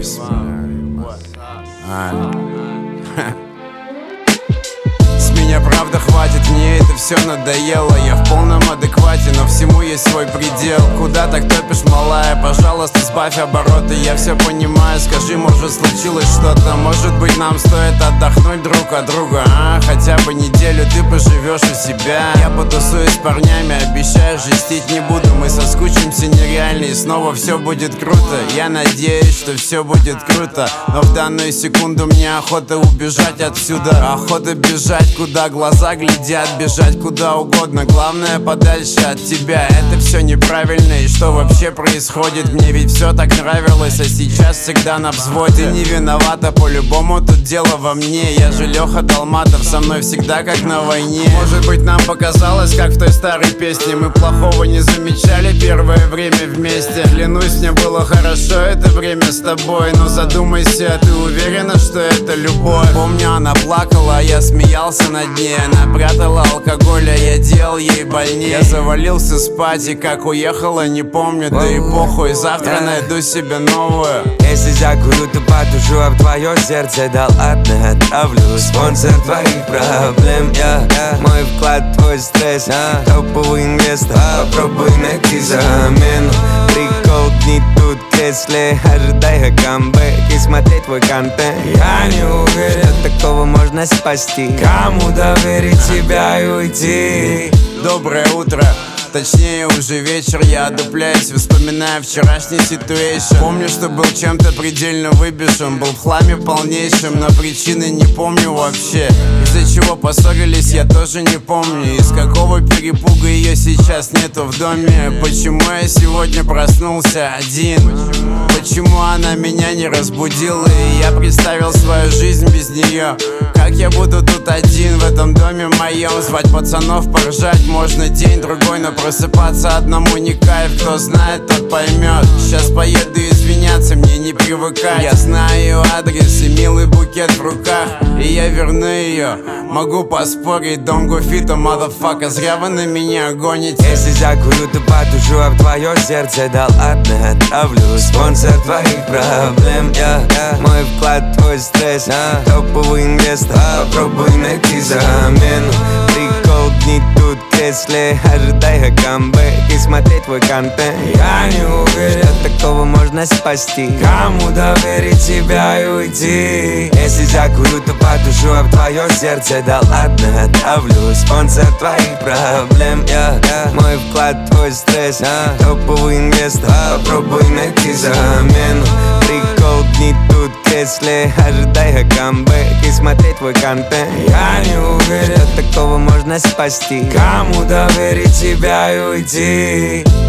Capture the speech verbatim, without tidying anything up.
С меня правда хватит, мне это все надоело. Я в полном адеквате, но всему есть свой предел. Куда так топишь, малая? Пожалуйста, сбавь обороты. Я все понимаю, скажи, может случилось что-то. Может быть нам стоит отдохнуть друг от друга, а? Хотя бы неделю ты поживешь у себя. Я потусуюсь с парнями, обещаю, жестить не буду. Мы соскучимся нереально и снова все будет круто. Я надеюсь, что все будет круто, но в данную секунду мне охота убежать отсюда. Охота бежать, куда глаза глядят, бежать куда угодно, главное подальше от тебя. Это все неправильно, и что вообще происходит? Мне ведь все так нравилось, а сейчас всегда на взводе. Ты не виновата, по-любому тут дело во мне. Я же Леха Долматов, со мной всегда как на войне. Может быть нам показалось, как в той старой песне, мы плохого не замечали первое время вместе. Клянусь, мне было хорошо это время с тобой, но задумайся, ты уверена, что это любовь? Помню, она плакала, а я смеялся над ней. Она прятала алкоголь, а я делал ей больнее. Я завалился спать, и как уехала, не помню. Да и похуй, завтра найду себе новую. Если закурю, то потушу, а в твое сердце, да ладно, отправлю спонсор твоих проблем. Я, yeah. Мой вклад, твой стресс, yeah. Топовый инвестор, попробуй найти замену. Прикол дни тут в кресле, ожидая камбэк и смотреть твой контент. Я не уверен, что такого можно спасти. Кому доверить себя и уйти? Доброе утро, точнее уже вечер. Я одупляюсь, вспоминая вчерашний ситуэйшн. Помню, что был чем-то предельно выбежен, был в хламе полнейшем, но причины не помню вообще. Из-за чего поссорились, я тоже не помню. Из какого перепуга ее сейчас нету в доме. Почему я сегодня проснулся один? Почему она меня не разбудила, и я представил свою жизнь без нее? Как я буду тут один в этом доме моем? Звать пацанов, поржать можно день-другой, но просыпаться одному не кайф. Кто знает, тот поймет. Сейчас поеду извиняться, мне не привыкать. Я знаю ее адрес и милый букет в руках, и я верну ее. Могу поспорить, don't go fit, oh motherfucker, зря вы на меня гоните. Если закурю, то потушу, а в твое сердце, да ладно, отправлю спонсор твоих проблем. Я, yeah. Мой вклад, твой стресс, yeah. Топовый инвестор, попробуй найти замену. Прикол дни тут в кресле, ожидая камбэк и смотреть твой контент. Я не уверен, что такого можно спасти. Кому доверить себя и уйти? Если закурю, то потушу, а в твое сердце, да ладно, отправлю спонсор твоих проблем. Я, yeah. Мой вклад, твой стресс, yeah. Топовый инвестор, попробуй найти замену. Прикол дни тут в кресле, ожидая камбэк и смотреть твой контент. Я не уверен, что такого можно спасти. Кому доверить себя и уйти?